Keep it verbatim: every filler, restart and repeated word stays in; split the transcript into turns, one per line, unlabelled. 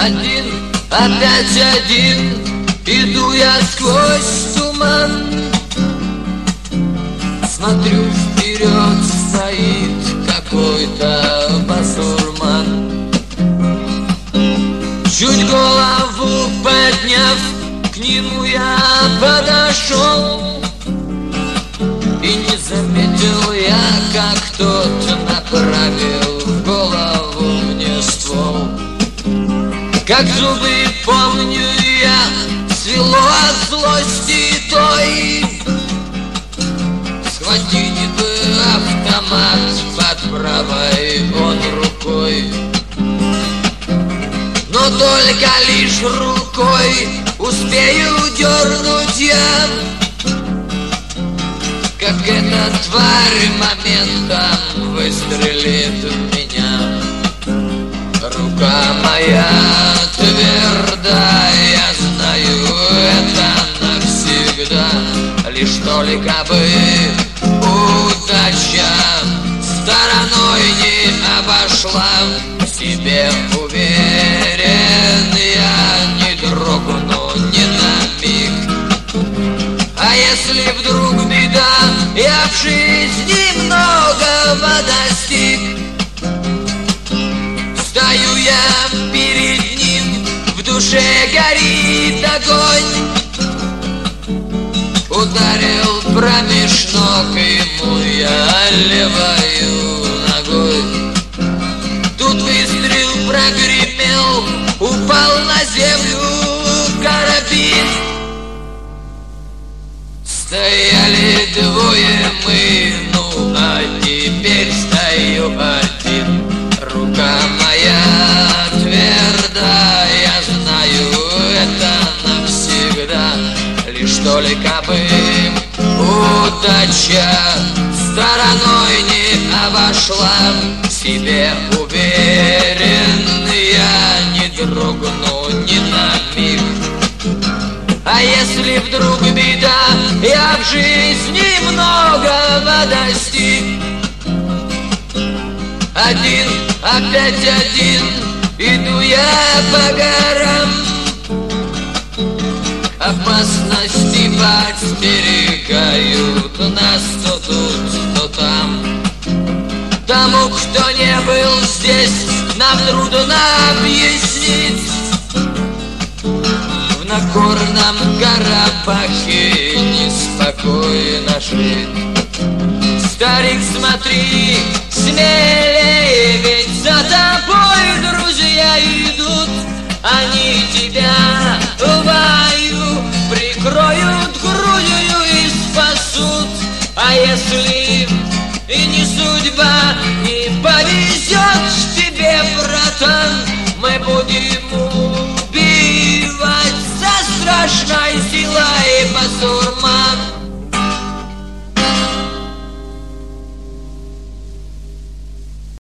Один, опять один, иду я сквозь туман. Смотрю вперед, стоит какой-то басурман. Чуть голову подняв, к нему я подошел. И не заметил я, как тот направил в голову мне ствол. Как зубы помню я, свело от злости той. Схватить бы автомат под правой он рукой. Но только лишь рукой успею дернуть я, как эта тварь моментом выстрелит в меня. Рука моя тверда, я знаю это навсегда. Лишь только бы удача стороной не обошла. В себе уверен, я не дрогну ни на миг. А если вдруг беда, я в жизни многого достиг. Стою я перед ним, в душе горит огонь. Ударил промеж ног ему я левою ногой. Тут выстрел прогремел, упал на землю карабин. Стояли двое мы, ну а теперь стою один. Рука моя тверда, я знаю это навсегда. Лишь только бы удача стороной не обошла. В себе уверен, я не дрогну ни на миг. А если вдруг беда, я в жизни многого достиг. Один, опять один, иду я по горам. Опасности подстерегают нас то тут, то там. Тому, кто не был здесь, нам трудно объяснить. В Нагорном Карабахе неспокойно жить. Старик, смотри, смелее, ведь за тобой друзья идут. Они тебя в бою прикроют грудью и спасут. А если и не судьба, не повезет тебе, братан, мы будем убивать со страшной силой басурман.